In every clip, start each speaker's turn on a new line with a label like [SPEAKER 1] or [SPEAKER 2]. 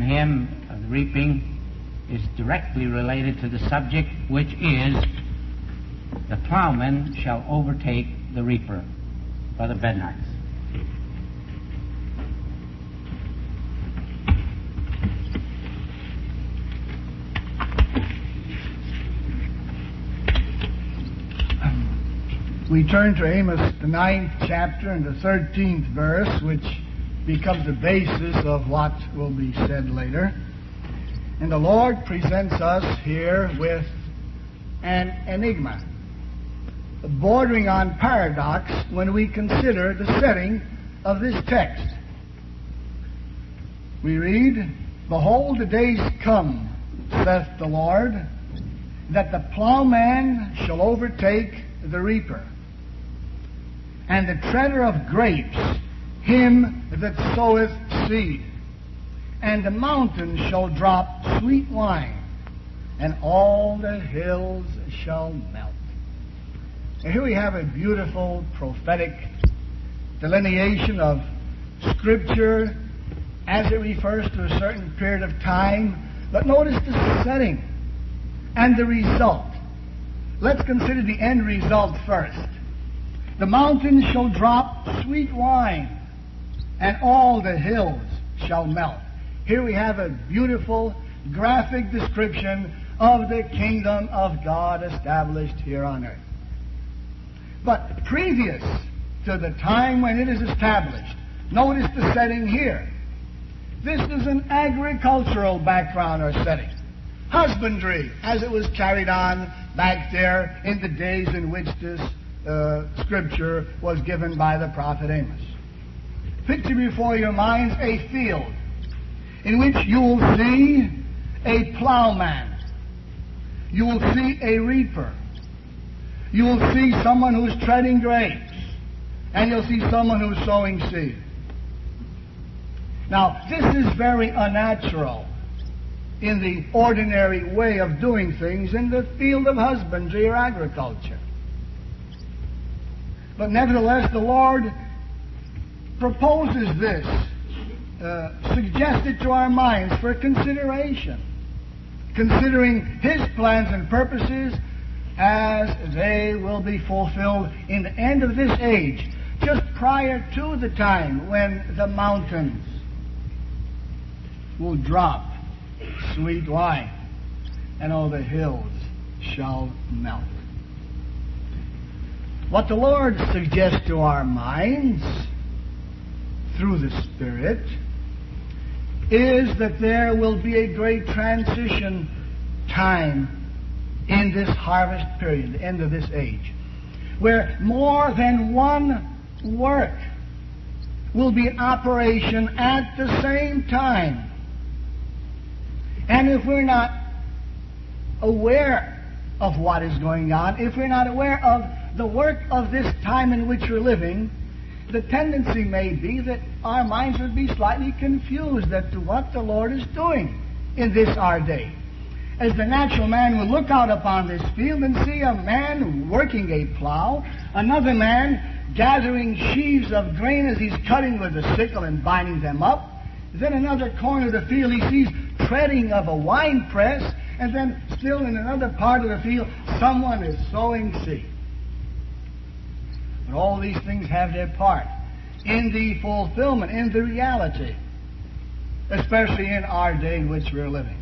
[SPEAKER 1] hymn of reaping is directly related to the subject, which is the plowman shall overtake the reaper. Brother Bednarz.
[SPEAKER 2] We turn to Amos, the 9th chapter and the 13th verse, which becomes the basis of what will be said later. And the Lord presents us here with an enigma, bordering on paradox when we consider the setting of this text. We read, "Behold, the days come, saith the Lord, that the plowman shall overtake the reaper, and the treader of grapes him that soweth seed. And the mountains shall drop sweet wine, and all the hills shall melt." And here we have a beautiful prophetic delineation of Scripture as it refers to a certain period of time. But notice the setting and the result. Let's consider the end result first. "The mountains shall drop sweet wine, and all the hills shall melt." Here we have a beautiful, graphic description of the kingdom of God established here on earth. But previous to the time when it is established, notice the setting here. This is an agricultural background or setting. Husbandry, as it was carried on back there in the days in which this Scripture was given by the prophet Amos. Picture before your minds a field in which you will see a plowman. You will see a reaper. You will see someone who's treading grapes. And you'll see someone who's sowing seed. Now, this is very unnatural in the ordinary way of doing things in the field of husbandry or agriculture. But nevertheless, the Lord proposes this, suggested to our minds for consideration, considering His plans and purposes as they will be fulfilled in the end of this age, just prior to the time when the mountains will drop sweet wine and all the hills shall melt. What the Lord suggests to our minds through the Spirit is that there will be a great transition time in this harvest period, the end of this age, where more than one work will be in operation at the same time. And if we're not aware of what is going on, if we're not aware of the work of this time in which we're living, the tendency may be that our minds would be slightly confused as to what the Lord is doing in this our day. As the natural man will look out upon this field and see a man working a plow, another man gathering sheaves of grain as he's cutting with a sickle and binding them up. Then another corner of the field he sees treading of a wine press, and then still in another part of the field someone is sowing seed. But all these things have their part in the fulfillment, in the reality, especially in our day in which we're living.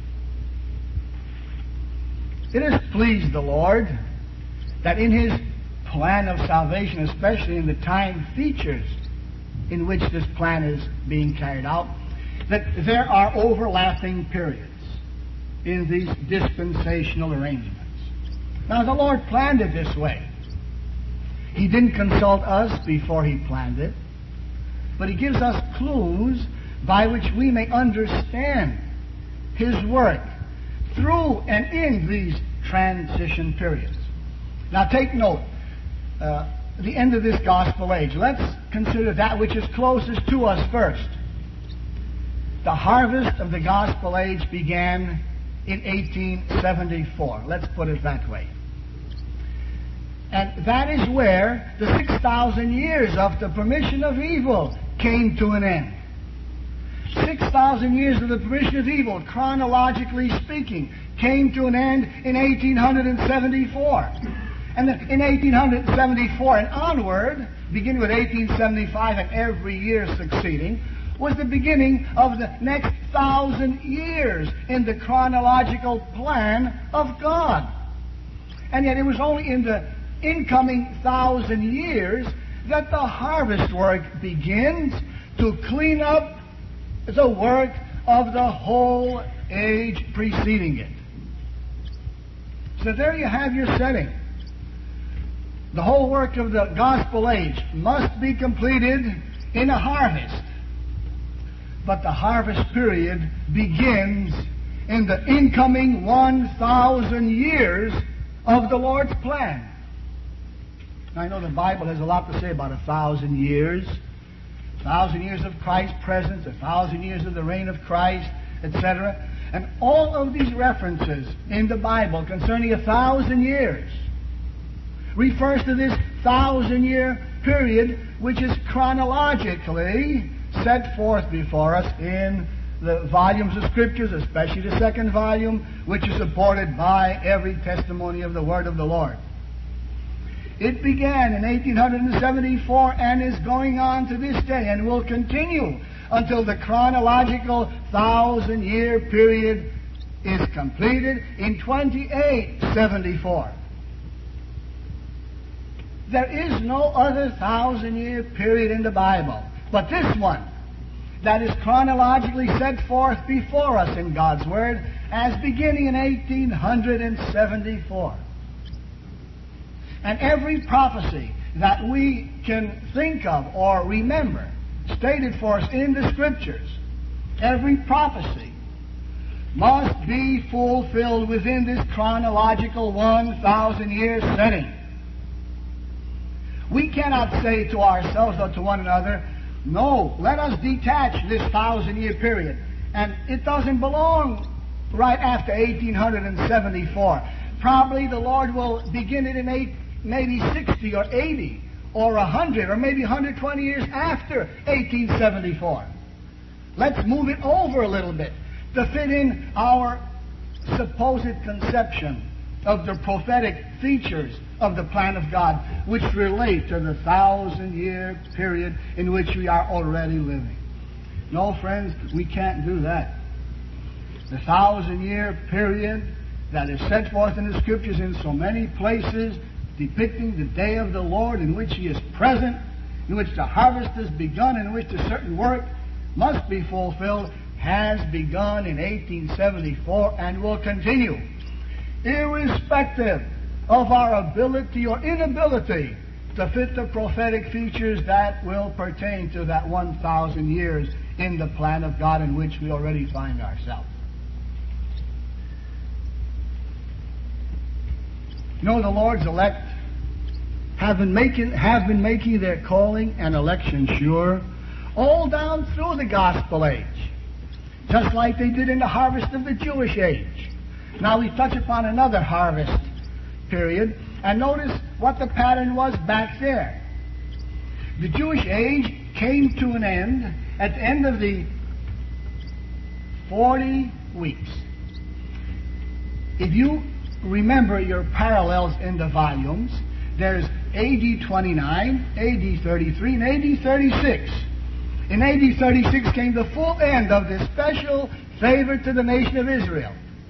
[SPEAKER 2] It has pleased the Lord that in His plan of salvation, especially in the time features in which this plan is being carried out, that there are overlapping periods in these dispensational arrangements. Now, the Lord planned it this way. He didn't consult us before He planned it, but He gives us clues by which we may understand His work through and in these transition periods. Now take note, the end of this gospel age. Let's consider that which is closest to us first. The harvest of the gospel age began in 1874. Let's put it that way. And that is where the 6,000 years of the permission of evil came to an end. 6,000 years of the permission of evil, chronologically speaking, came to an end in 1874. And then in 1874 and onward, beginning with 1875 and every year succeeding, was the beginning of the next 1,000 years in the chronological plan of God. And yet it was only in the incoming 1,000 years that the harvest work begins to clean up the work of the whole age preceding it. So there you have your setting. The whole work of the gospel age must be completed in a harvest. But the harvest period begins in the incoming 1,000 years of the Lord's plan. Now, I know the Bible has a lot to say about 1,000 years. 1,000 years of Christ's presence, 1,000 years of the reign of Christ, etc. And all of these references in the Bible concerning 1,000 years refers to this 1,000-year period, which is chronologically set forth before us in the volumes of Scriptures, especially the second volume, which is supported by every testimony of the Word of the Lord. It began in 1874 and is going on to this day and will continue until the chronological 1,000-year period is completed in 2874. There is no other 1,000-year period in the Bible but this one that is chronologically set forth before us in God's Word as beginning in 1874. And every prophecy that we can think of or remember stated for us in the Scriptures, every prophecy must be fulfilled within this chronological 1,000-year setting. We cannot say to ourselves or to one another, no, let us detach this 1,000-year period. And it doesn't belong right after 1874. Probably the Lord will begin it in maybe 60 or 80 or 100 or maybe 120 years after 1874. Let's move it over a little bit to fit in our supposed conception of the prophetic features of the plan of God, which relate to the 1,000-year period in which we are already living. No, friends, we can't do that. The 1,000-year period that is set forth in the Scriptures in so many places, depicting the day of the Lord in which He is present, in which the harvest has begun, in which a certain work must be fulfilled, has begun in 1874 and will continue, irrespective of our ability or inability to fit the prophetic features that will pertain to that 1,000 years in the plan of God in which we already find ourselves. You know, the Lord's elect have been making their calling and election sure all down through the gospel age, just like they did in the harvest of the Jewish age. Now we touch upon another harvest period, and notice what the pattern was back there. The Jewish age came to an end at the end of the 40 weeks. If you remember your parallels in the volumes, there's AD 29, AD 33, and AD 36. In AD 36 came the full end of this special favor to the nation of Israel.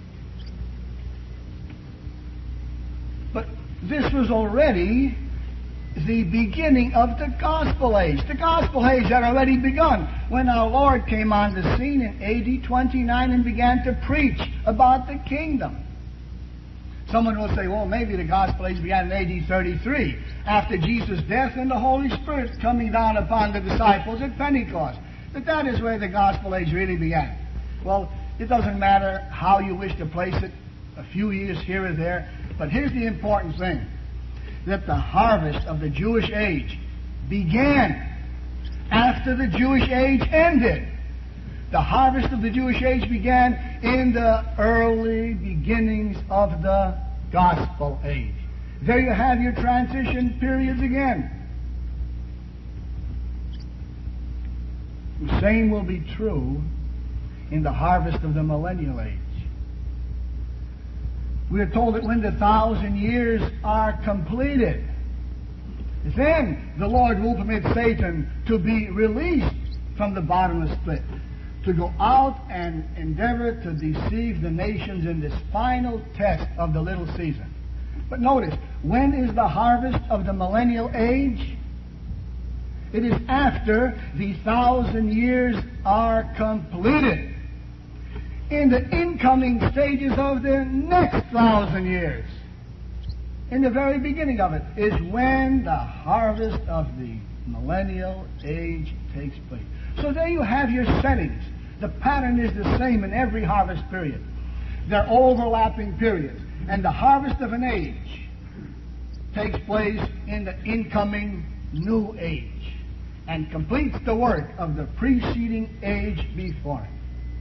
[SPEAKER 2] But this was already the beginning of the gospel age. The gospel age had already begun when our Lord came on the scene in AD 29 and began to preach about the kingdom. Someone will say, well, maybe the gospel age began in AD 33, after Jesus' death and the Holy Spirit coming down upon the disciples at Pentecost. But that is where the gospel age really began. Well, it doesn't matter how you wish to place it, a few years here or there, but here's the important thing, that the harvest of the Jewish age began after the Jewish age ended. The harvest of the Jewish age began in the early beginnings of the gospel age. There you have your transition periods again. The same will be true in the harvest of the millennial age. We are told that when the 1,000 years are completed, then the Lord will permit Satan to be released from the bottomless pit, to go out and endeavor to deceive the nations in this final test of the little season. But notice, when is the harvest of the millennial age? It is after the 1,000 years are completed. In the incoming stages of the next 1,000 years. In the very beginning of it is when the harvest of the millennial age takes place. So there you have your settings. The pattern is the same in every harvest period. They're overlapping periods. And the harvest of an age takes place in the incoming new age and completes the work of the preceding age before it.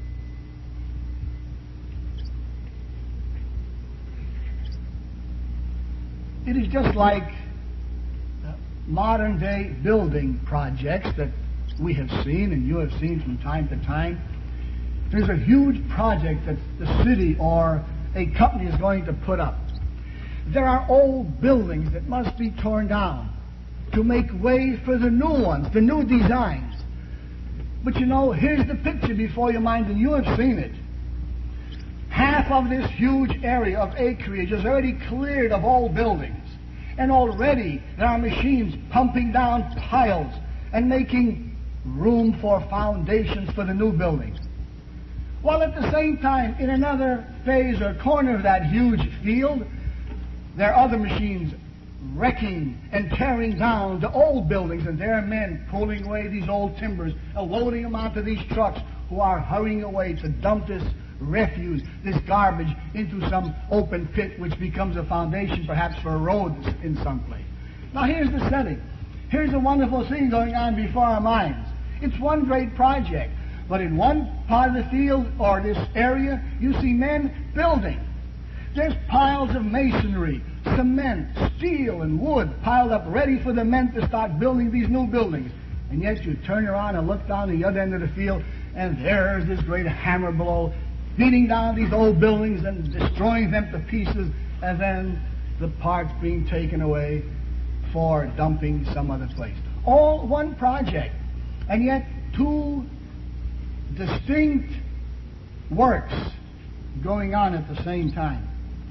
[SPEAKER 2] It is just like modern-day building projects that we have seen and you have seen from time to time. There's a huge project that the city or a company is going to put up. There are old buildings that must be torn down to make way for the new ones, the new designs. But you know, here's the picture before your mind, and you have seen it. Half of this huge area of acreage is already cleared of old buildings. And already there are machines pumping down piles and making room for foundations for the new buildings. While at the same time, in another phase or corner of that huge field, there are other machines wrecking and tearing down the old buildings, and there are men pulling away these old timbers and loading them onto these trucks who are hurrying away to dump this refuse, this garbage, into some open pit which becomes a foundation perhaps for a road in some place. Now here's the setting. Here's a wonderful thing going on before our minds. It's one great project, but in one part of the field or this area, you see men building. There's piles of masonry, cement, steel, and wood piled up ready for the men to start building these new buildings. And yet you turn around and look down the other end of the field, and there's this great hammer blow, beating down these old buildings and destroying them to pieces, and then the parts being taken away for dumping some other place. All one project, and yet two distinct works going on at the same time.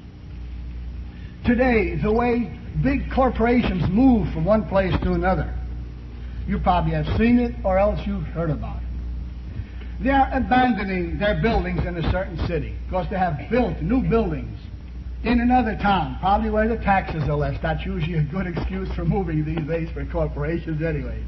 [SPEAKER 2] Today, the way big corporations move from one place to another, you probably have seen it or else you've heard about it. They are abandoning their buildings in a certain city because they have built new buildings in another town, probably where the taxes are less. That's usually a good excuse for moving these days for corporations anyway.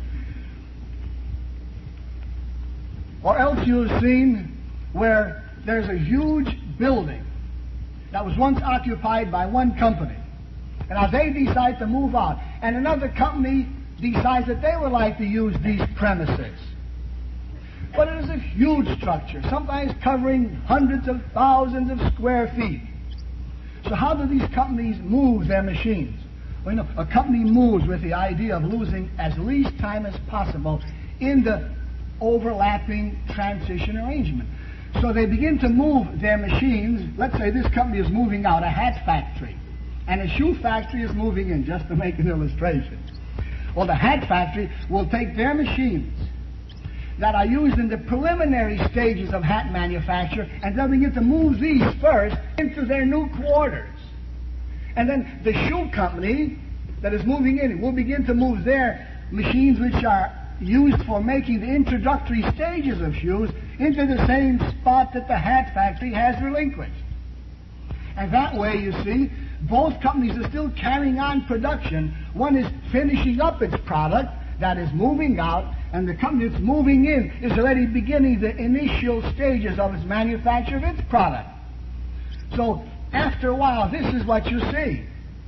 [SPEAKER 2] Or else you have seen where there's a huge building that was once occupied by one company. And now they decide to move out. And another company decides that they would like to use these premises. But it is a huge structure, sometimes covering hundreds of thousands of square feet. So how do these companies move their machines? Well, you know, a company moves with the idea of losing as least time as possible in the overlapping transition arrangement. So they begin to move their machines. Let's say this company is moving out a hat factory, and a shoe factory is moving in, just to make an illustration. Well, the hat factory will take their machines that are used in the preliminary stages of hat manufacture, and they'll begin to move these first into their new quarters. And then the shoe company that is moving in will begin to move their machines, which are used for making the introductory stages of shoes, into the same spot that the hat factory has relinquished. And that way, you see, both companies are still carrying on production. One is finishing up its product that is moving out, and the company that's moving in is already beginning the initial stages of its manufacture of its product. So, after a while, this is what you see.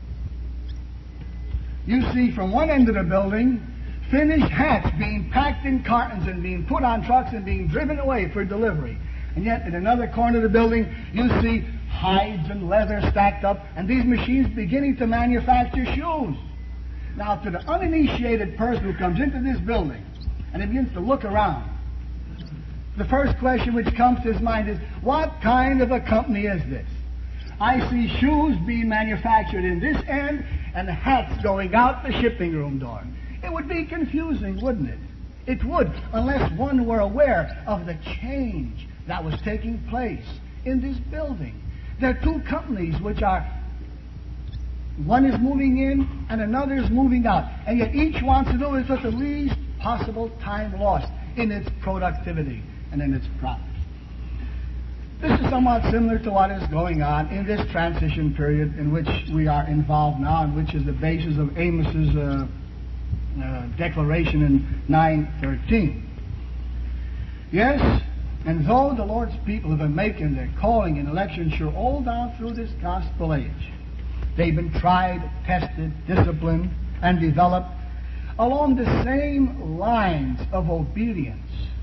[SPEAKER 2] You see from one end of the building, finished hats being packed in cartons and being put on trucks and being driven away for delivery. And yet, in another corner of the building, you see hides and leather stacked up, and these machines beginning to manufacture shoes. Now, to the uninitiated person who comes into this building and he begins to look around, The first question which comes to his mind is, what kind of a company is this? I see shoes being manufactured in this end and hats going out the shipping room door. It would be confusing, wouldn't it? It would, unless one were aware of the change that was taking place in this building. There are two companies which are, one is moving in and another is moving out. And yet each wants to do is with the least possible time lost in its productivity and in its profits. This is somewhat similar to what is going on in this transition period in which we are involved now, and which is the basis of Amos's declaration in 9:13. Yes, and though the Lord's people have been making their calling and election sure all down through this gospel age, they've been tried, tested, disciplined, and developed along the same lines of obedience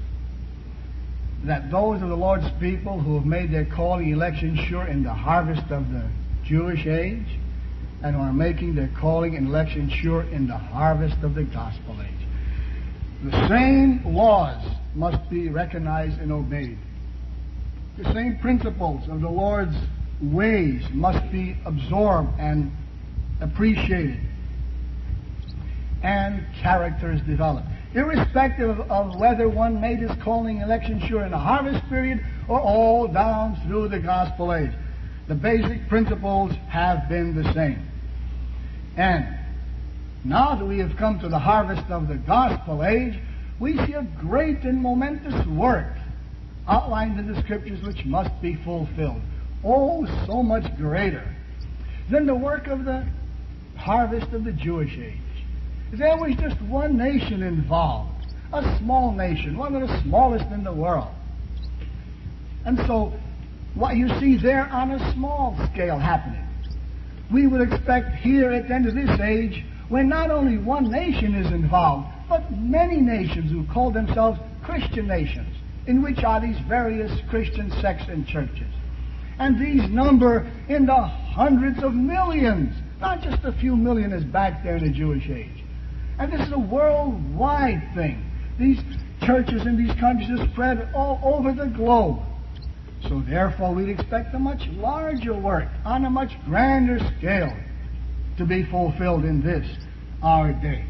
[SPEAKER 2] that those of the Lord's people who have made their calling and election sure in the harvest of the Jewish age, and who are making their calling and election sure in the harvest of the gospel age. The same laws must be recognized and obeyed. The same principles of the Lord's ways must be absorbed and appreciated, and characters developed, irrespective of whether one made his calling and election sure in the harvest period or all down through the gospel age. The basic principles have been the same. And now that we have come to the harvest of the gospel age, we see a great and momentous work outlined in the Scriptures which must be fulfilled. Oh, so much greater than the work of the harvest of the Jewish age. There was just one nation involved, a small nation, one of the smallest in the world. And so, what you see there on a small scale happening, we would expect here at the end of this age, when not only one nation is involved, but many nations who call themselves Christian nations, in which are these various Christian sects and churches. And these number in the hundreds of millions, not just a few million as back there in the Jewish age. And this is a worldwide thing. These churches in these countries are spread all over the globe. So therefore we'd expect a much larger work on a much grander scale to be fulfilled in this, our day.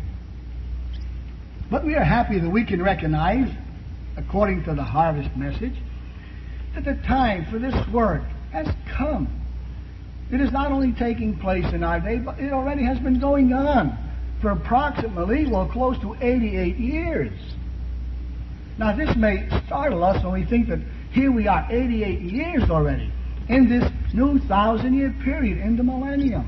[SPEAKER 2] But we are happy that we can recognize, according to the harvest message, that the time for this work has come. It is not only taking place in our day, but it already has been going on for approximately, close to 88 years. Now this may startle us when we think that here we are 88 years already in this new 1,000-year period, in the millennium.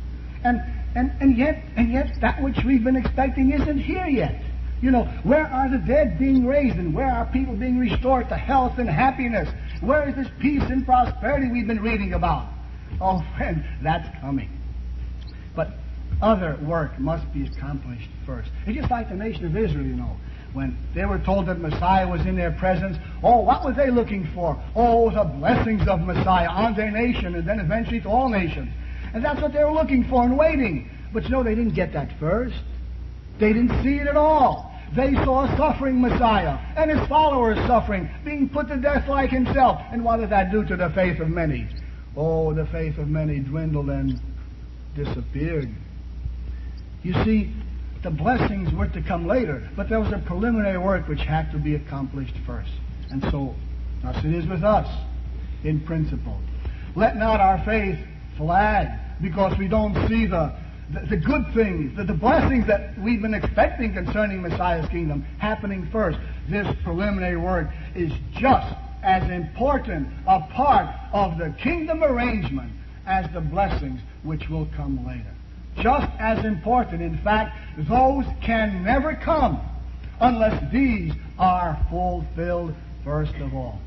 [SPEAKER 2] And yet that which we've been expecting isn't here yet. You know, where are the dead being raised, and where are people being restored to health and happiness? Where is this peace and prosperity we've been reading about? Oh, friend, that's coming. But other work must be accomplished first. It's just like the nation of Israel, you know. When they were told that Messiah was in their presence, what were they looking for? Oh, the blessings of Messiah on their nation, and then eventually to all nations. And that's what they were looking for and waiting. But you know, they didn't get that first. They didn't see it at all. They saw a suffering Messiah and his followers suffering, being put to death like himself. And what did that do to the faith of many? Oh, the faith of many dwindled and disappeared. You see, the blessings were to come later, but there was a preliminary work which had to be accomplished first. And so, thus it is with us, in principle. Let not our faith flag because we don't see the good things, the blessings that we've been expecting concerning Messiah's kingdom happening first. This preliminary work is just as important a part of the kingdom arrangement as the blessings which will come later. Just as important. In fact, those can never come unless these are fulfilled first of all.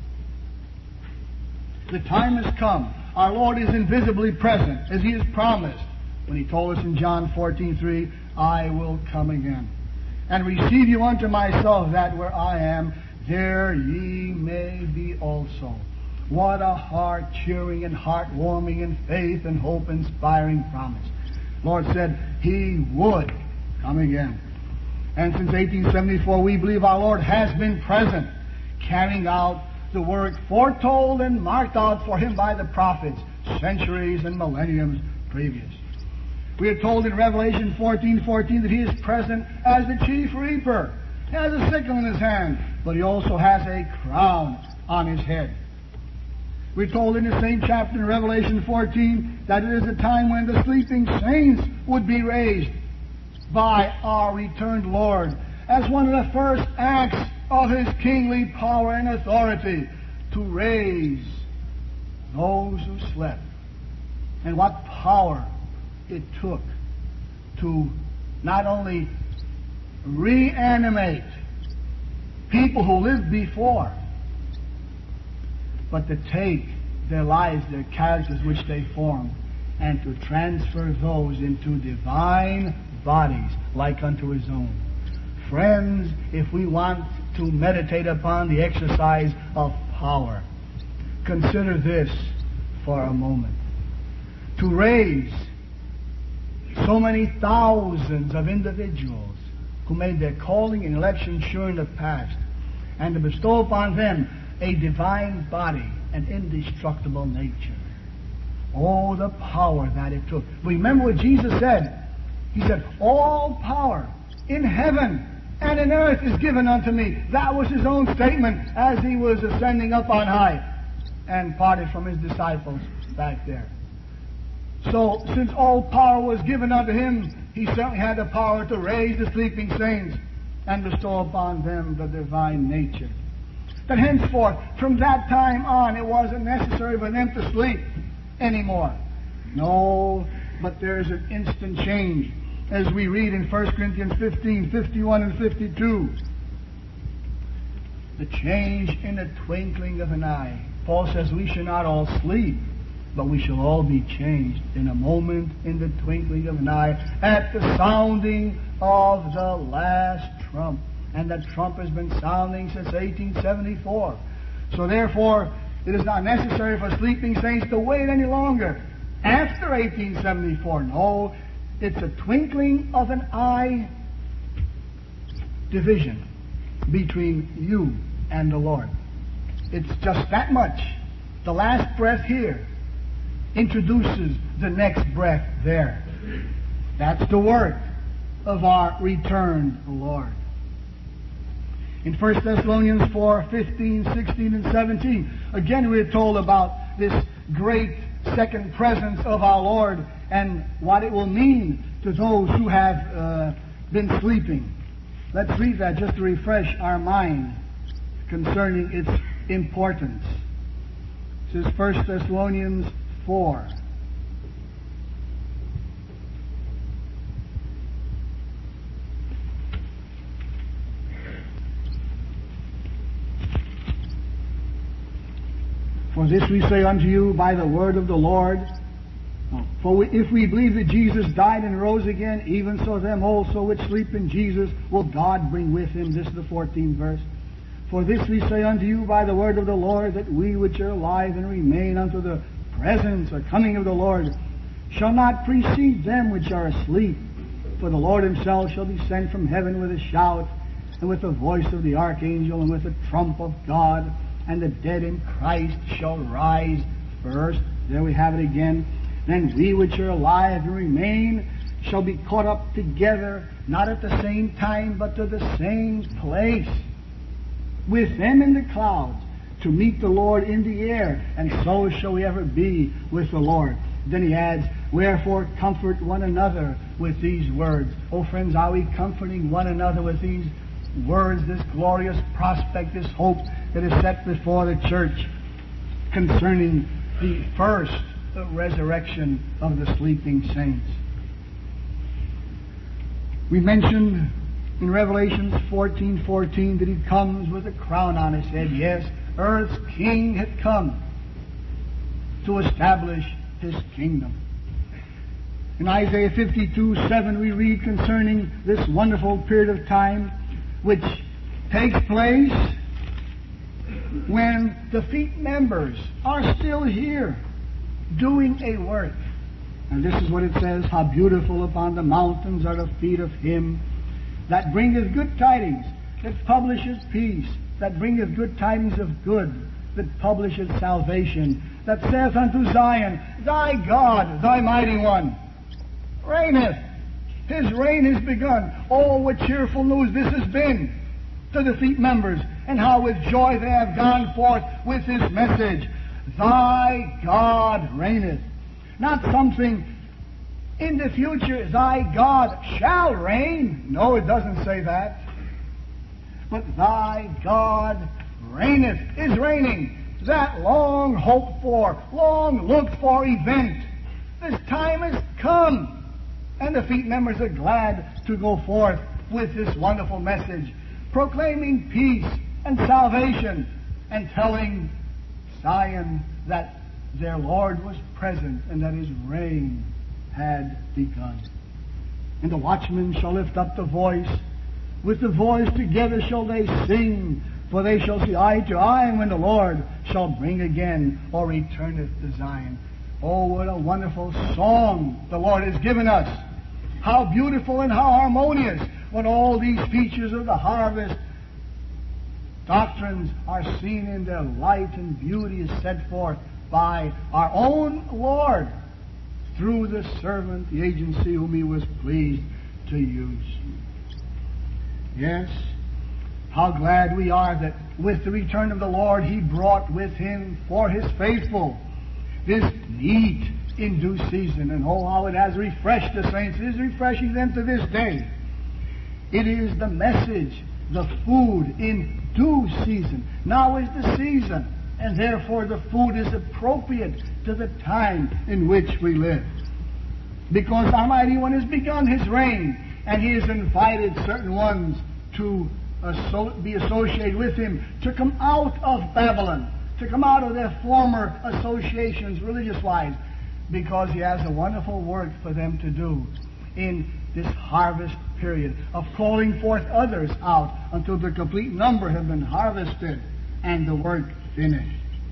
[SPEAKER 2] The time has come. Our Lord is invisibly present, as He has promised when He told us in John 14:3, I will come again and receive you unto myself, that where I am, there ye may be also. What a heart-cheering and heart-warming and faith and hope-inspiring promise. Lord said He would come again. And since 1874, we believe our Lord has been present, carrying out the work foretold and marked out for him by the prophets centuries and millenniums previous. We are told in Revelation 14:14 that he is present as the chief reaper. He has a sickle in his hand, but he also has a crown on his head. We're told in the same chapter in Revelation 14 that it is a time when the sleeping saints would be raised by our returned Lord as one of the first acts of his kingly power and authority to raise those who slept. And what power it took to not only reanimate people who lived before, but to take their lives, their characters which they formed, and to transfer those into divine bodies like unto his own. Friends, if we want to meditate upon the exercise of power, consider this for a moment. To raise so many thousands of individuals who made their calling and election sure in the past, and to bestow upon them a divine body, an indestructible nature. Oh, the power that it took. Remember what Jesus said. He said, all power in heaven and in earth is given unto me. That was his own statement as he was ascending up on high and parted from his disciples back there. So, since all power was given unto him, he certainly had the power to raise the sleeping saints and bestow upon them the divine nature. That henceforth, from that time on, it wasn't necessary for them to sleep anymore. No, but there is an instant change. As we read in 1 Corinthians 15, 51 and 52. The change in the twinkling of an eye. Paul says we shall not all sleep, but we shall all be changed in a moment, in the twinkling of an eye, at the sounding of the last trump. And that trump has been sounding since 1874. So therefore, it is not necessary for sleeping saints to wait any longer after 1874. No, it's a twinkling of an eye division between you and the Lord. It's just that much. The last breath here introduces the next breath there. That's the work of our returned Lord. In 1 Thessalonians 4, 15, 16, and 17, again we are told about this great second presence of our Lord and what it will mean to those who have been sleeping. Let's read that just to refresh our mind concerning its importance. This is 1 Thessalonians 4. For this we say unto you by the word of the Lord. For if we believe that Jesus died and rose again, even so them also which sleep in Jesus will God bring with him. This is the 14th verse. For this we say unto you by the word of the Lord, that we which are alive and remain unto the presence or coming of the Lord shall not precede them which are asleep. For the Lord himself shall descend from heaven with a shout, and with the voice of the archangel, and with the trump of God, and the dead in Christ shall rise first. There we have it again. Then we which are alive and remain shall be caught up together, not at the same time, but to the same place, with them in the clouds, to meet the Lord in the air, and so shall we ever be with the Lord. Then he adds, wherefore comfort one another with these words. Oh friends, are we comforting one another with these words, this glorious prospect, this hope that is set before the church concerning the first resurrection of the sleeping saints? We mentioned in Revelation 14:14 that he comes with a crown on his head. Yes, earth's king had come to establish his kingdom. In Isaiah 52:7 we read concerning this wonderful period of time which takes place when the feet members are still here doing a work. And this is what it says, how beautiful upon the mountains are the feet of him that bringeth good tidings, that publisheth peace, that bringeth good tidings of good, that publisheth salvation, that saith unto Zion, Thy God, thy mighty one, reigneth. His reign is begun. Oh, what cheerful news this has been to the feet members, and how with joy they have gone forth with His message. Thy God reigneth. Not something in the future, Thy God shall reign. No, it doesn't say that. But Thy God reigneth, is reigning. That long hoped for, long looked for event. This time has come. And the feet members are glad to go forth with this wonderful message, proclaiming peace and salvation, and telling Zion that their Lord was present and that His reign had begun. And the watchmen shall lift up the voice. With the voice together shall they sing, for they shall see eye to eye when the Lord shall bring again or returneth to Zion. Oh, what a wonderful song the Lord has given us. How beautiful and how harmonious when all these features of the harvest doctrines are seen in their light and beauty is set forth by our own Lord through the servant, the agency whom He was pleased to use. Yes, how glad we are that with the return of the Lord He brought with Him for His faithful this meat in due season. And oh, how it has refreshed the saints. It is refreshing them to this day. It is the message, the food in due season. Now is the season, and therefore the food is appropriate to the time in which we live. Because Almighty One has begun His reign, and He has invited certain ones to be associated with Him, to come out of Babylon, to come out of their former associations religious-wise, because He has a wonderful work for them to do in this harvest period of calling forth others out until the complete number have been harvested and the work finished.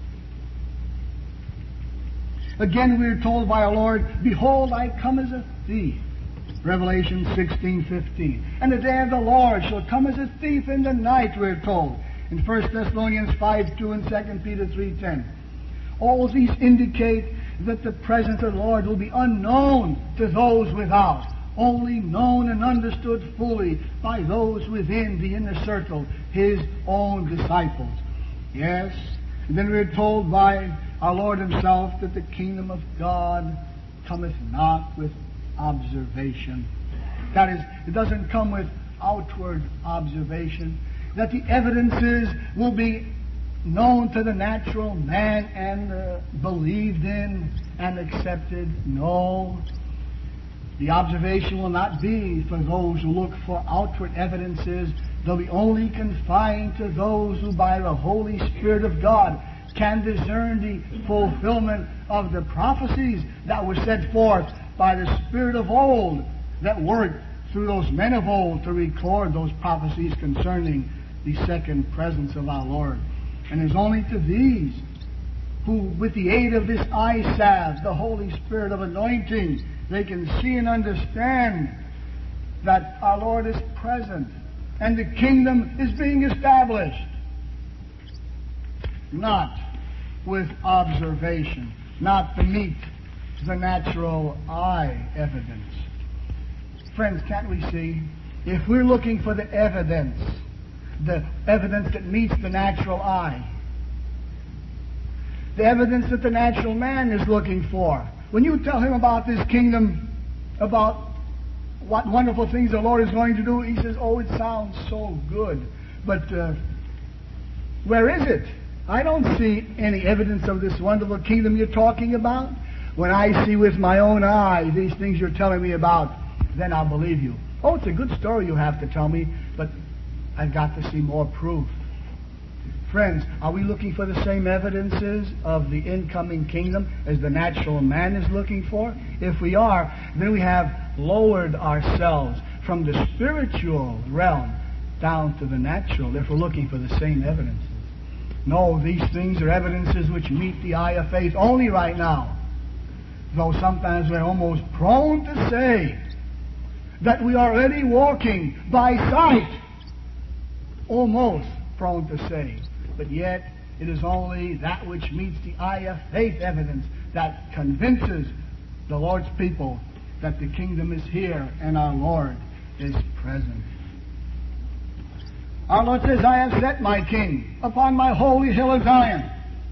[SPEAKER 2] Again, we are told by our Lord, Behold, I come as a thief. Revelation 16:15. And the day of the Lord shall come as a thief in the night, we're told, in 1 Thessalonians 5:2 and 2 Peter 3:10. All these indicate that the presence of the Lord will be unknown to those without, only known and understood fully by those within the inner circle, His own disciples. Yes, and then we're told by our Lord Himself that the kingdom of God cometh not with observation. That is, it doesn't come with outward observation. That the evidences will be known to the natural man and believed in and accepted. No. The observation will not be for those who look for outward evidences. They'll be only confined to those who by the Holy Spirit of God can discern the fulfillment of the prophecies that were set forth by the Spirit of old that worked through those men of old to record those prophecies concerning the second presence of our Lord. And it's only to these who, with the aid of this eye salve, the Holy Spirit of anointing, they can see and understand that our Lord is present and the kingdom is being established. Not with observation, not to meet the natural eye evidence. Friends, can't we see? If we're looking for the evidence that meets the natural eye, the evidence that the natural man is looking for, when you tell him about this kingdom, about what wonderful things the Lord is going to do, he says, oh, it sounds so good, but where is it? I don't see any evidence of this wonderful kingdom you're talking about. When I see with my own eyes these things you're telling me about, then I'll believe you. Oh, it's a good story you have to tell me, but I've got to see more proof. Friends, are we looking for the same evidences of the incoming kingdom as the natural man is looking for? If we are, then we have lowered ourselves from the spiritual realm down to the natural if we're looking for the same evidences. No, these things are evidences which meet the eye of faith only right now. Though sometimes we're almost prone to say that we are already walking by sight. Almost. prone to say. But yet, it is only that which meets the eye of faith evidence that convinces the Lord's people that the kingdom is here and our Lord is present. Our Lord says, I have set my king upon my holy hill of Zion.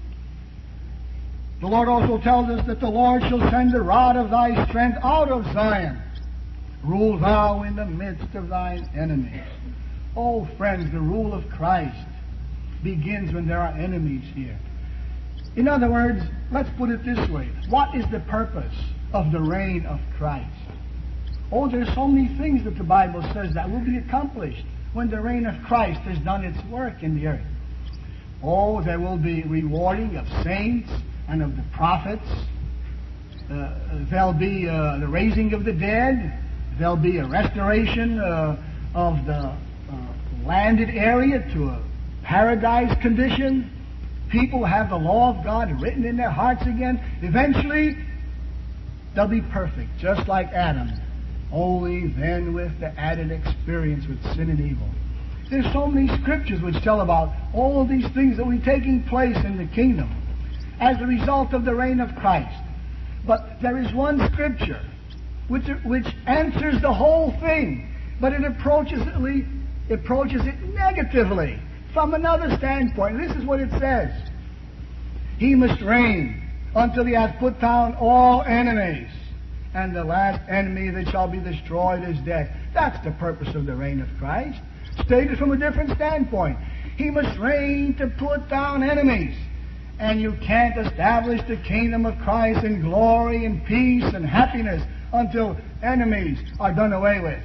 [SPEAKER 2] The Lord also tells us that the Lord shall send the rod of thy strength out of Zion. Rule thou in the midst of thine enemies. Oh, friends, the rule of Christ begins when there are enemies here. In other words, let's put it this way. What is the purpose of the reign of Christ? Oh, there's so many things that the Bible says that will be accomplished when the reign of Christ has done its work in the earth. Oh, there will be rewarding of saints and of the prophets. There'll be the raising of the dead. There'll be a restoration of the landed area to a paradise condition. People have the law of God written in their hearts again. Eventually, they'll be perfect, just like Adam. Only then with the added experience with sin and evil. There's so many scriptures which tell about all of these things that will be taking place in the kingdom as a result of the reign of Christ. But there is one scripture which answers the whole thing, but it approaches it negatively from another standpoint. This is what it says. He must reign until he hath put down all enemies, and the last enemy that shall be destroyed is death. That's the purpose of the reign of Christ, stated from a different standpoint. He must reign to put down enemies. And you can't establish the kingdom of Christ in glory and peace and happiness until enemies are done away with.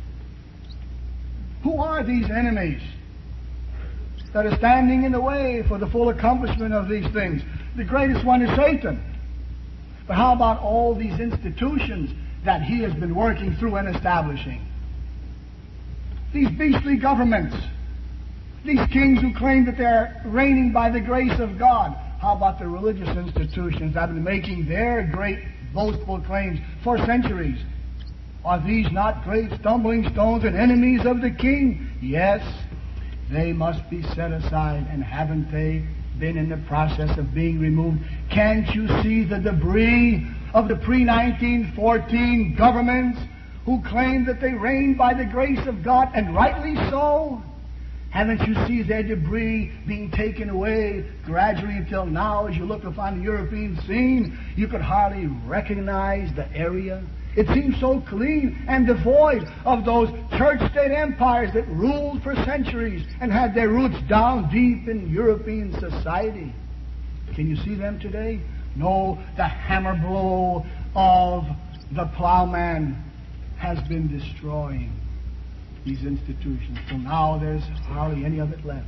[SPEAKER 2] Who are these enemies that are standing in the way for the full accomplishment of these things? The greatest one is Satan. But how about all these institutions that he has been working through and establishing? These beastly governments, these kings who claim that they're reigning by the grace of God. How about the religious institutions that have been making their great boastful claims for centuries? Are these not great stumbling stones and enemies of the king? Yes, they must be set aside. And haven't they been in the process of being removed? Can't you see the debris of the pre-1914 governments who claim that they reign by the grace of God, and rightly so? Haven't you seen their debris being taken away gradually until now, as you look upon the European scene, you could hardly recognize the area? It seems so clean and devoid of those church-state empires that ruled for centuries and had their roots down deep in European society. Can you see them today? No, the hammer blow of the plowman has been destroying these institutions. So now there's hardly any of it left.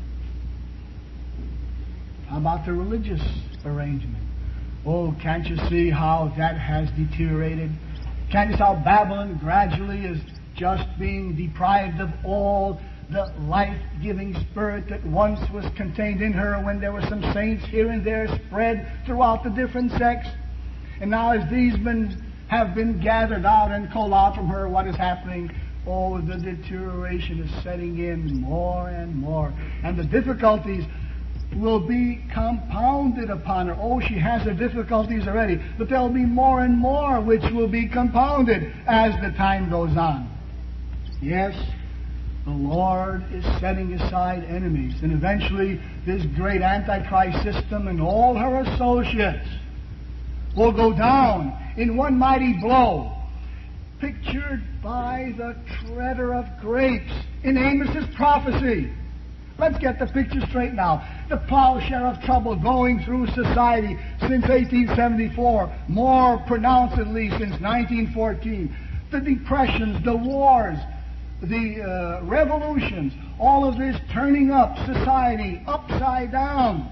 [SPEAKER 2] How about the religious arrangement? Oh, can't you see how that has deteriorated? Can't you see how Babylon gradually is just being deprived of all the life-giving spirit that once was contained in her when there were some saints here and there spread throughout the different sects? And now as these have been gathered out and culled out from her, what is happening? Oh, the deterioration is setting in more and more. And the difficulties will be compounded upon her. Oh, she has her difficulties already, but there will be more and more which will be compounded as the time goes on. Yes, the Lord is setting aside enemies, and eventually this great Antichrist system and all her associates will go down in one mighty blow, pictured by the treader of grapes in Amos's prophecy. Let's get the picture straight now. The plowshare of trouble going through society since 1874, more pronouncedly since 1914. The depressions, the wars, the revolutions, all of this turning up society upside down.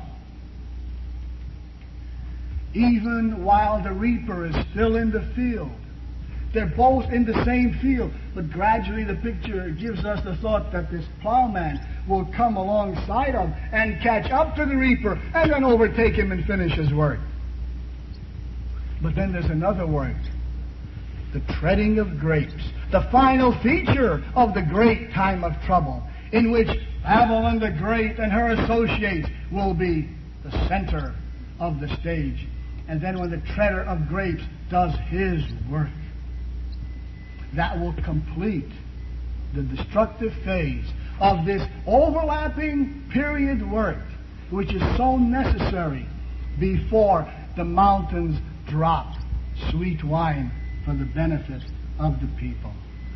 [SPEAKER 2] Even while the reaper is still in the field. They're both in the same field, but gradually the picture gives us the thought that this plowman will come alongside of and catch up to the reaper and then overtake him and finish his work. But then there's another word, the treading of grapes, the final feature of the great time of trouble, in which Babylon the Great and her associates will be the center of the stage. And then when the treader of grapes does his work, that will complete the destructive phase of this overlapping period work, which is so necessary before the mountains drop sweet wine for the benefit of the people.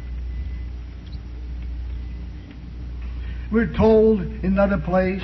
[SPEAKER 2] We're told in another place,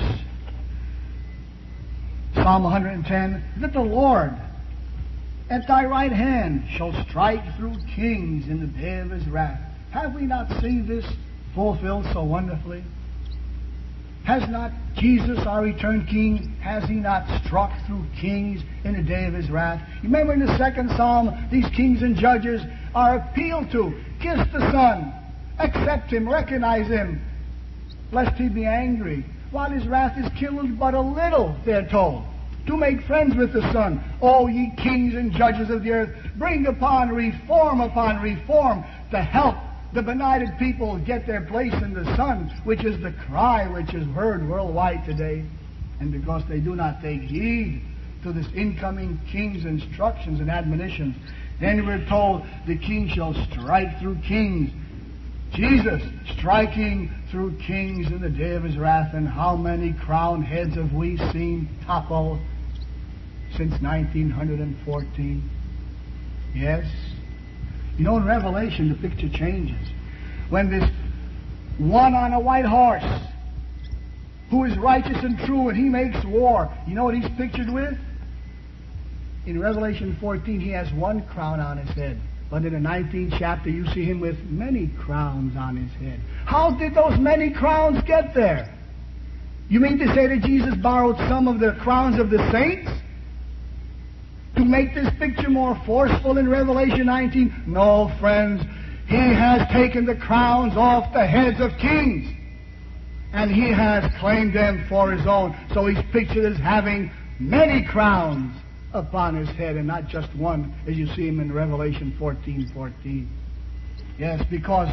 [SPEAKER 2] Psalm 110, that the Lord at thy right hand shall strike through kings in the day of his wrath. Have we not seen this fulfilled so wonderfully? Has not Jesus, our returned King, has he not struck through kings in the day of his wrath? You remember in the second Psalm, these kings and judges are appealed to. Kiss the Son. Accept him. Recognize him, lest he be angry. While his wrath is kindled but a little, they're told. To make friends with the Son. O ye kings and judges of the earth, bring upon reform to help the benighted people get their place in the Son, which is the cry which is heard worldwide today. And because they do not take heed to this incoming king's instructions and admonitions, then we're told the king shall strike through kings. Jesus striking through kings in the day of his wrath. And how many crowned heads have we seen topple since 1914? Yes. You know, in Revelation, the picture changes. When this one on a white horse, who is righteous and true, and he makes war, you know what he's pictured with? In Revelation 14, he has one crown on his head. But in the 19th chapter, you see him with many crowns on his head. How did those many crowns get there? You mean to say that Jesus borrowed some of the crowns of the saints to make this picture more forceful in Revelation 19? No, friends. He has taken the crowns off the heads of kings, and he has claimed them for his own. So he's pictured as having many crowns upon his head, and not just one, as you see him in Revelation 14:14. Yes, because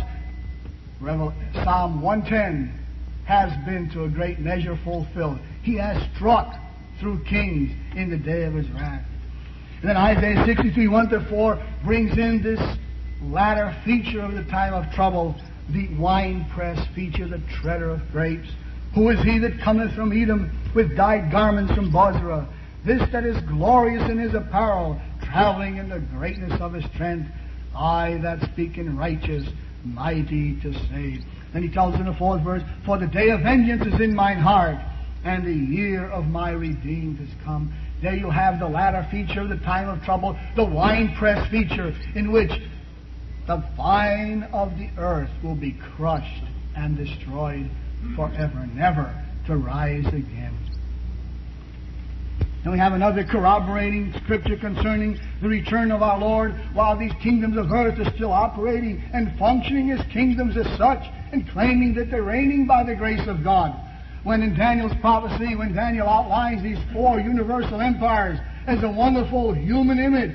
[SPEAKER 2] Psalm 110 has been to a great measure fulfilled. He has struck through kings in the day of his wrath. And then Isaiah 63:1-4 brings in this latter feature of the time of trouble, the winepress feature, the treader of grapes. Who is he that cometh from Edom with dyed garments from Bozrah? This that is glorious in his apparel, traveling in the greatness of his strength. I that speak in righteous, mighty to save. Then he tells in the 4th verse, for the day of vengeance is in mine heart, and the year of my redeemed is come. There you have the latter feature of the time of trouble, the winepress feature, in which the vine of the earth will be crushed and destroyed forever, never to rise again. And we have another corroborating scripture concerning the return of our Lord, while these kingdoms of earth are still operating and functioning as kingdoms as such, and claiming that they're reigning by the grace of God. When in Daniel's prophecy, when Daniel outlines these 4 universal empires as a wonderful human image,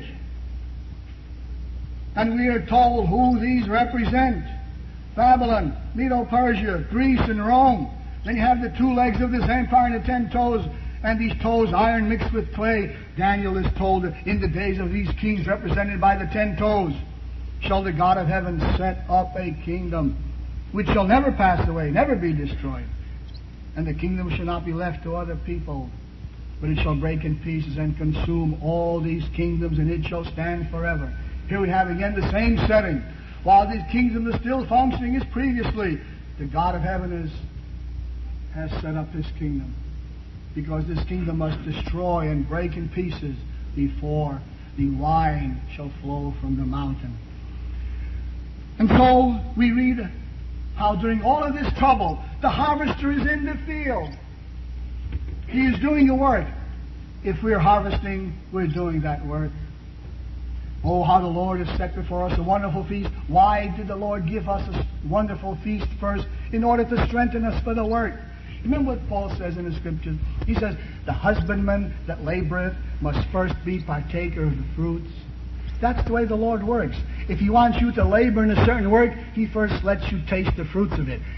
[SPEAKER 2] and we are told who these represent: Babylon, Medo-Persia, Greece, and Rome. Then you have the 2 legs of this empire and the 10 toes, and these toes iron mixed with clay. Daniel is told that in the days of these kings, represented by the 10 toes, shall the God of heaven set up a kingdom which shall never pass away, never be destroyed. And the kingdom shall not be left to other people, but it shall break in pieces and consume all these kingdoms, and it shall stand forever. Here we have again the same setting. While these kingdoms are still functioning as previously, the God of heaven has set up this kingdom, because this kingdom must destroy and break in pieces before the wine shall flow from the mountain. And so we read how during all of this trouble, the harvester is in the field. He is doing a work. If we're harvesting, we're doing that work. Oh, how the Lord has set before us a wonderful feast. Why did the Lord give us a wonderful feast first? In order to strengthen us for the work. Remember what Paul says in the Scriptures? He says, the husbandman that laboreth must first be partaker of the fruits. That's the way the Lord works. If He wants you to labor in a certain work, He first lets you taste the fruits of it.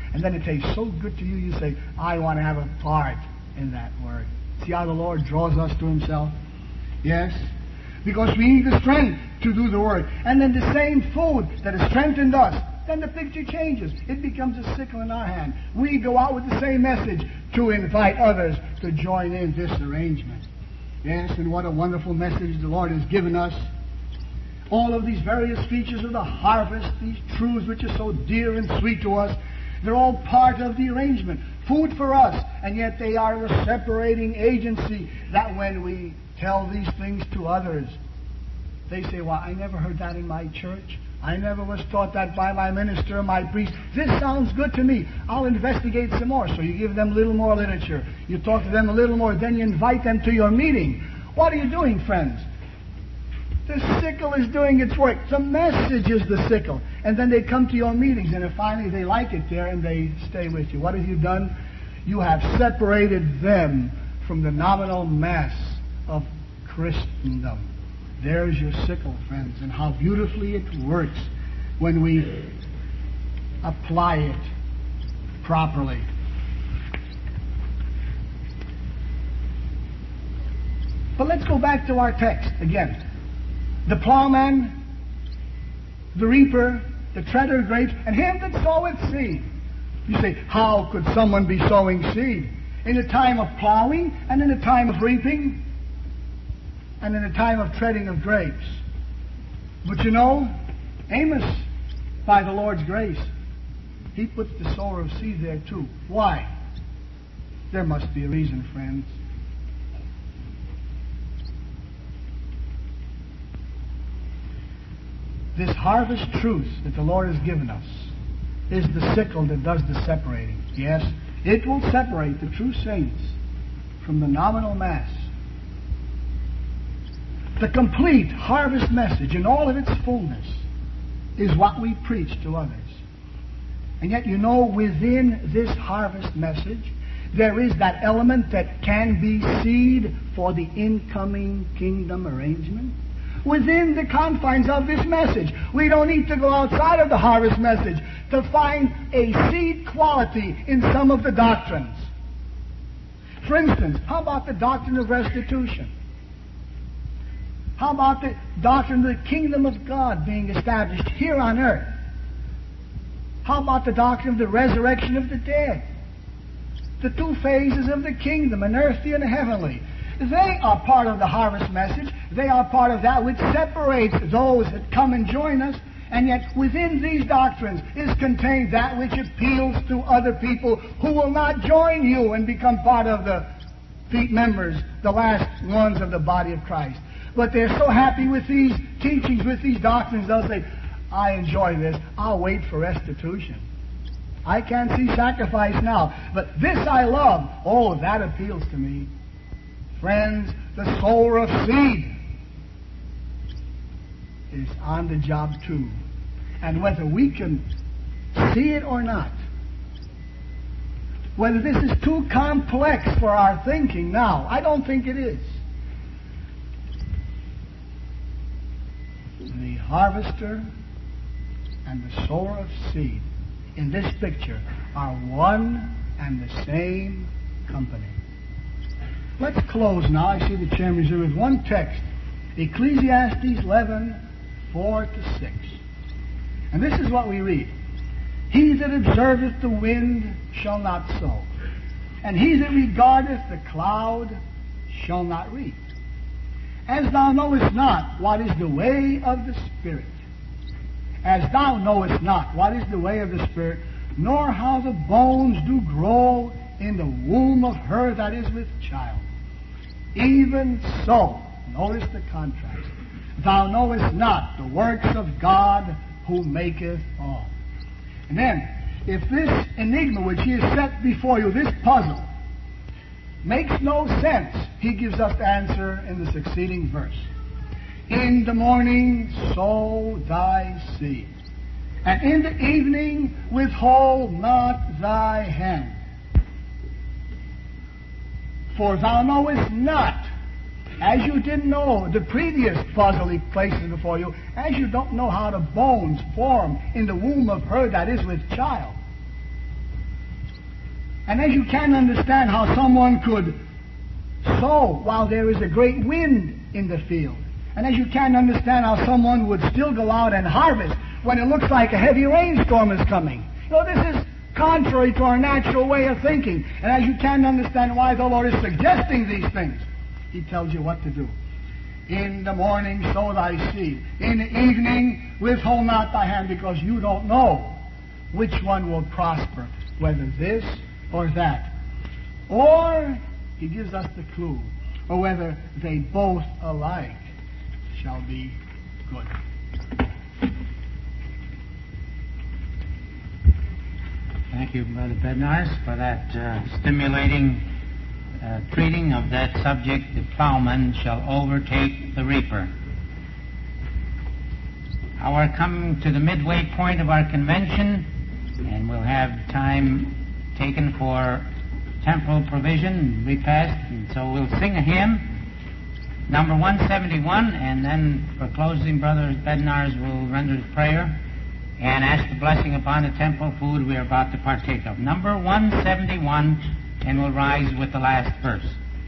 [SPEAKER 2] and then it tastes so good to you, you say, I want to have a part in that word. See how the Lord draws us to Himself? Yes? Because we need the strength to do the word. And then the same food that has strengthened us, then the picture changes. It becomes a sickle in our hand. We go out with the same message to invite others to join in this arrangement. Yes, and what a wonderful message the Lord has given us. All of these various features of the harvest, these truths which are so dear and sweet to us, they're all part of the arrangement. Food for us, and yet they are a separating agency that when we tell these things to others, they say, well, I never heard that in my church. I never was taught that by my minister or my priest. This sounds good to me. I'll investigate some more. So you give them a little more literature. You talk to them a little more. Then you invite them to your meeting. What are you doing, friends? The sickle is doing its work. The message is the sickle. And then they come to your meetings, and then finally they like it there, and they stay with you. What have you done? You have separated them from the nominal mass of Christendom. There's your sickle, friends, and how beautifully it works when we apply it properly. But let's go back to our text again. The plowman, the reaper, the treader of grapes, and him that soweth seed. You say, how could someone be sowing seed? In a time of plowing, and in a time of reaping, and in a time of treading of grapes. But you know, Amos, by the Lord's grace, he puts the sower of seed there too. Why? There must be a reason, friends. This harvest truth that the Lord has given us is the sickle that does the separating. Yes, it will separate the true saints from the nominal mass. The complete harvest message in all of its fullness is what we preach to others. And yet, you know, within this harvest message, there is that element that can be seed for the incoming kingdom arrangement. Within the confines of this message, we don't need to go outside of the harvest message to find a seed quality in some of the doctrines. For instance, how about the doctrine of restitution? How about the doctrine of the kingdom of God being established here on earth? How about the doctrine of the resurrection of the dead? The two phases of the kingdom, an earthly and a heavenly. They are part of the harvest message. They are part of that which separates those that come and join us. And yet within these doctrines is contained that which appeals to other people who will not join you and become part of the members, the last ones of the body of Christ. But they're so happy with these teachings, with these doctrines, they'll say, I enjoy this. I'll wait for restitution. I can't see sacrifice now, but this I love. Oh, that appeals to me. Friends, the sower of seed is on the job too. And whether we can see it or not, whether this is too complex for our thinking now, I don't think it is. The harvester and the sower of seed in this picture are one and the same company. Let's close now. I see the chairman is here with one text. Ecclesiastes 11:4-6. And this is what we read. He that observeth the wind shall not sow, and he that regardeth the cloud shall not reap. As thou knowest not what is the way of the Spirit, as thou knowest not what is the way of the Spirit, nor how the bones do grow in the womb of her that is with child, even so, notice the contrast, thou knowest not the works of God who maketh all. And then, if this enigma which he has set before you, this puzzle, makes no sense, he gives us the answer in the succeeding verse. In the morning sow thy seed, and in the evening withhold not thy hand. For thou knowest not, as you didn't know the previous puzzle he places before you, as you don't know how the bones form in the womb of her that is with child. And as you can understand how someone could sow while there is a great wind in the field, and as you can understand how someone would still go out and harvest when it looks like a heavy rainstorm is coming. This is contrary to our natural way of thinking. And as you can understand why the Lord is suggesting these things, He tells you what to do. In the morning sow thy seed. In the evening withhold not thy hand, because you don't know which one will prosper, whether this or that. Or, He gives us the clue, or whether they both alike shall be good.
[SPEAKER 1] Thank you, Brother Bednarz, for that stimulating treating of that subject, the plowman shall overtake the reaper. We're coming to the midway point of our convention, and we'll have time taken for temporal provision, repast, and so we'll sing a hymn, number 171, and then for closing, Brother Bednarz will render the prayer and ask the blessing upon the temple food we are about to partake of. Number 171, and we'll rise with the last verse.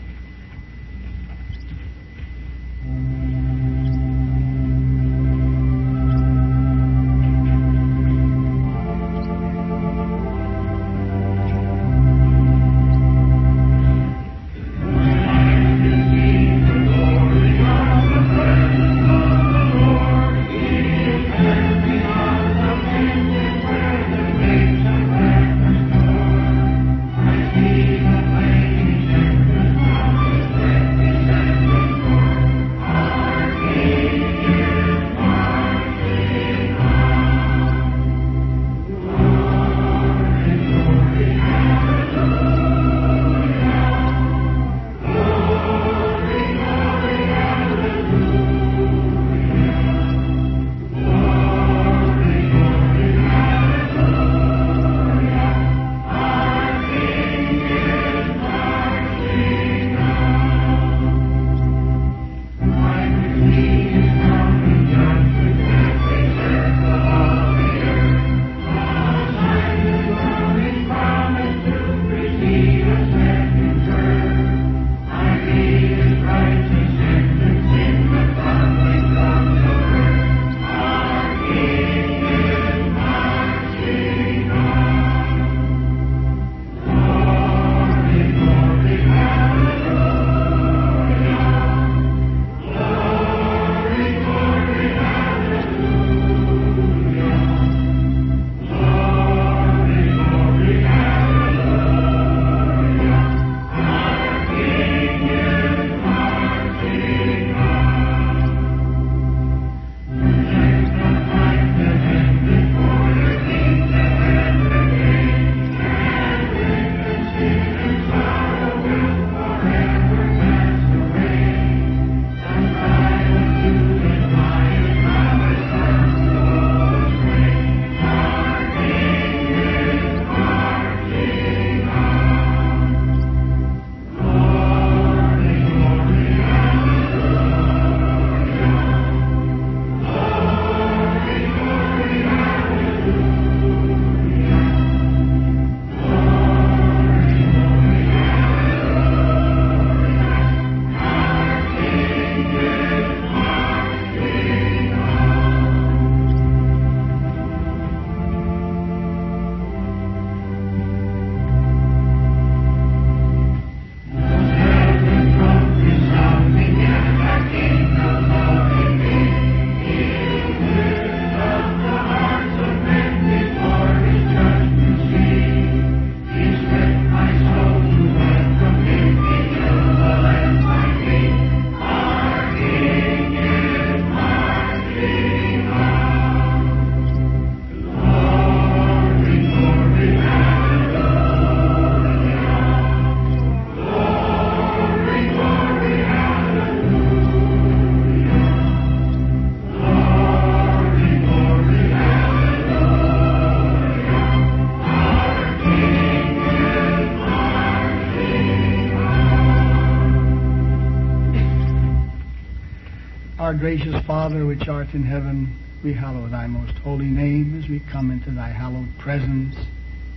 [SPEAKER 2] Our gracious Father, which art in heaven, we hallow thy most holy name as we come into thy hallowed presence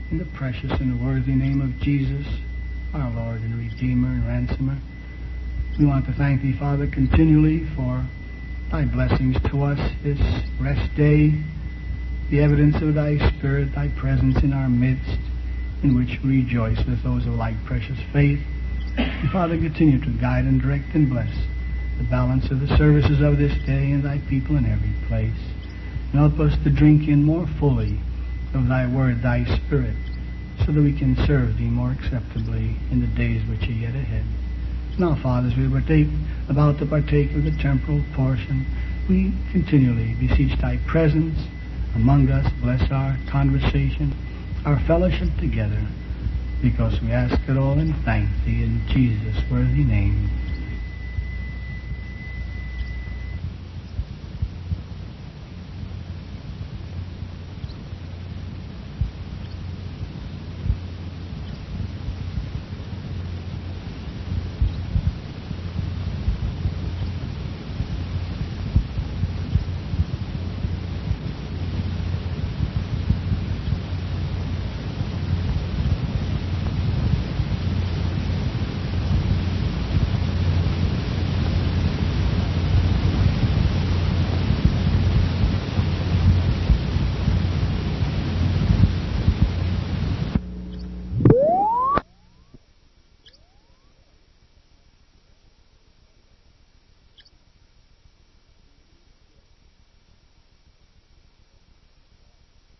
[SPEAKER 2] in the precious and worthy name of Jesus, our Lord and Redeemer and Ransomer. We want to thank Thee, Father, continually for Thy blessings to us this rest day, the evidence of Thy Spirit, Thy presence in our midst, in which we rejoice with those of like precious faith. And Father, continue to guide and direct and bless the balance of the services of this day and Thy people in every place. And help us to drink in more fully of Thy Word, Thy Spirit, so that we can serve Thee more acceptably in the days which are yet ahead. Now, Father, as we about to partake of the temporal portion, we continually beseech Thy presence among us. Bless our conversation, our fellowship together, because we ask it all and thank Thee in Jesus' worthy name.